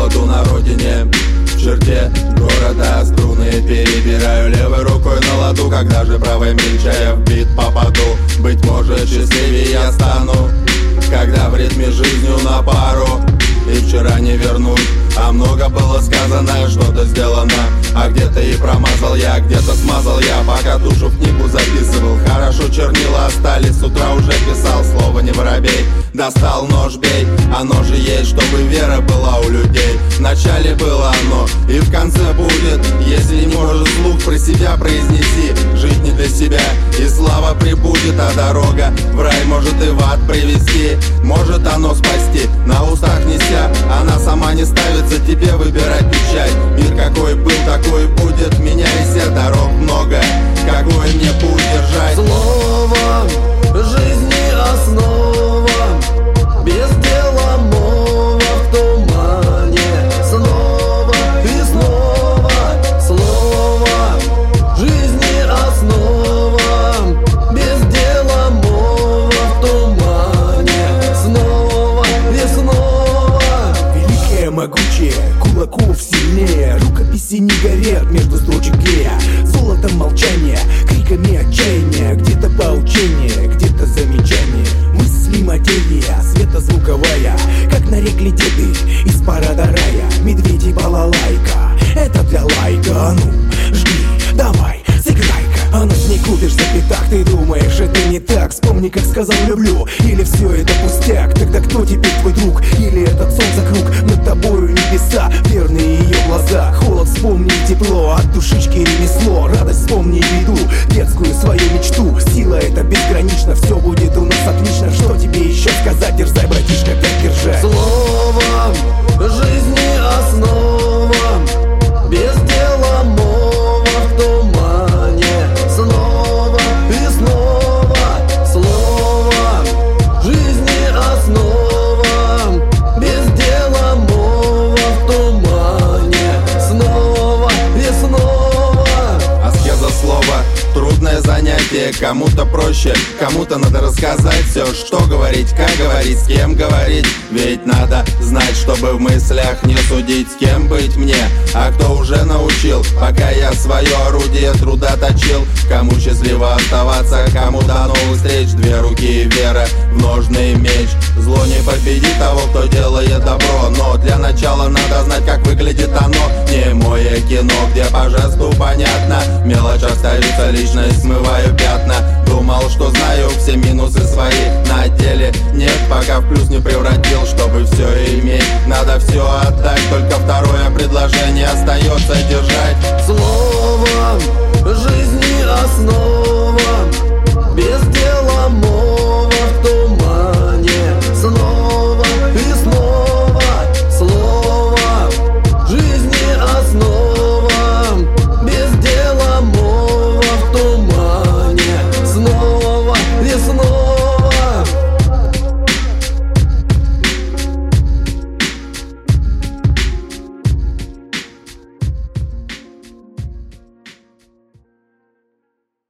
холоду на родине. В черте города струны перебираю левой рукой на ладу, когда же правой мельчая в бит попаду. Быть может, счастливее я стану, когда в ритме жизнью на пару. И вчера не вернуть, а много было сказано, что-то сделано. А где-то и промазал я, где-то смазал я, пока душу в книгу записывал. Хорошо чернила остались, с утра уже писал. Слово не воробей, достал нож, бей. Оно же есть, чтобы вера была у людей. Вначале было оно, и в конце будет. Если не можешь вслух про себя произнеси. Жить не для себя, и слава прибудет. А дорога в рай может и в ад привести. Может оно спасти, на устах неся. Она сама не ставится тебе выбирать печать. Мир какой был, такой будет. Меняйся, дорог много, какой мне путь держать. Словом жизни основа, без дела мова в тумане. Снова и снова слово жизни основа, без дела мова в тумане. Снова и снова. Великая, могучая, кулаков сильнее. Рукописи не горят между строчек гея. Золотом молчания, криками отчаяния. Где-то поучение, где-то замечание. Мысли материя, светозвуковая, как нарекли деды из парада рая. Медведи балалайка, это для лайка. Ну, жги, давай, сыграй-ка. А нас не купишь за пятак, ты думаешь, это не так. Вспомни, как сказал люблю, или все это пустяк. Тогда кто теперь твой друг, или этот солнце круг? Над тобою небеса, верные ее глаза. Холод вспомни и тепло, от душички ремесло. Радость вспомни и беду, детскую свою мечту. Сила эта безгранична, все будет у нас отлично. Что тебе еще сказать, дерзай, братишка, так держать. Словом жизни основа, без дела мова в тумане. Снова и снова слово жизни основа, без дела мова в тумане. Снова и снова. Аскеза слова, трудное занятие. Кому-то проще, кому-то надо рассказать все, что говорить, как говорить, с кем говорить. Ведь надо знать, чтобы в мыслях не судить, с кем быть мне, а кто уже научил. Пока я свое орудие труда точил. Кому счастливо оставаться, кому до новых встреч. Две руки и вера в ножный меч. Зло не победит того, кто делает добро. Но для начала надо знать, как выглядит оно. Немое кино, где по жесту понятно. В мелочах ставится личность, смываю пятна. Думал, что знаю все минусы свои, на деле нет, пока в плюс не превратил. Чтобы все иметь, надо все отдать. Только второе предложение остается держать. Словом жизни основа, без